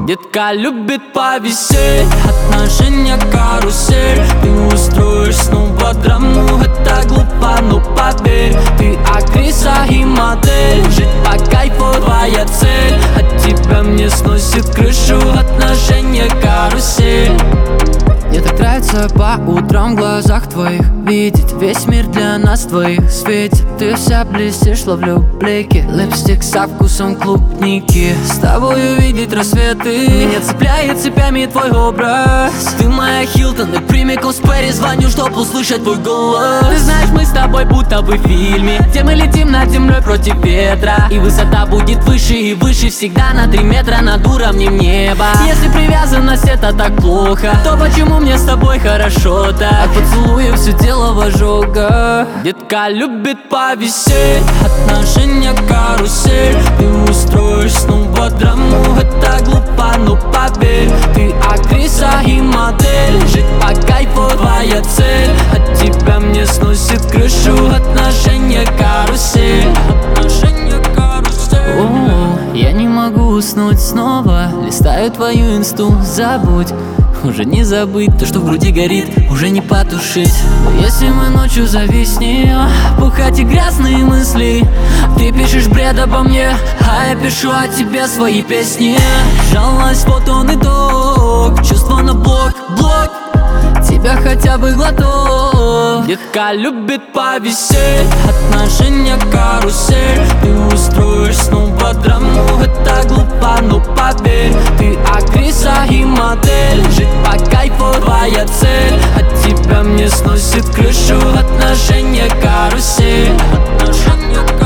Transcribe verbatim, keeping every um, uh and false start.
Детка любит повисеть, отношения карусель. Ты устроишь снова драму, это глупо, но поверь, ты актриса и модель. Жить по кайфу твоя цель, от тебя мне сносит крышу, отношения карусель. Мне так нравится по утрам в глазах твоих видеть весь мир для нас двоих светит. Ты вся блестишь, ловлю блики, липстик со вкусом клубники. С тобой увидеть рассветы, меня цепляет цепями твой образ. Ты моя Хилтон и прямиком с Перри, звоню, чтоб услышать твой голос. Ты знаешь, мы с тобой будто бы в фильме, где мы летим над землей против ветра, и высота будет выше и выше, всегда на три метра над уровнем неба. Если привязанность это так плохо, то почему мне с тобой хорошо так? От поцелуев все тело в ожогах. Детка любит повисеть, отношения карусель. Ты устроишь снова драму, это глупо, но поверь, ты актриса и модель. Жить по кайфу твоя цель, от тебя мне сносит крышу, отношения карусель. Отношения карусель. О, я не могу уснуть снова, листаю твою инсту, забудь. Уже не забыть то, что в груди горит, уже не потушить. Но если мы ночью зависнем, пухать и грязные мысли, ты пишешь бред обо мне, а я пишу о тебе свои песни. Жалость, вот он итог, чувство на блок, блок, тебя хотя бы глоток. Детка любит повисеть, отношения карусель. Ты устроишь снова драму, это глупо, но поверь, ты актриса и модель. Жить по кайфу твоя цель, от тебя мне сносит крышу, отношения карусель. Отношения карусель.